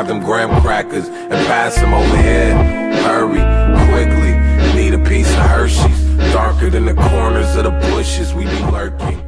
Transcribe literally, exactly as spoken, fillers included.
grab them graham crackers and pass them over here. Hurry, quickly, need a piece of Hershey's. Darker than the corners of the bushes, we be lurking.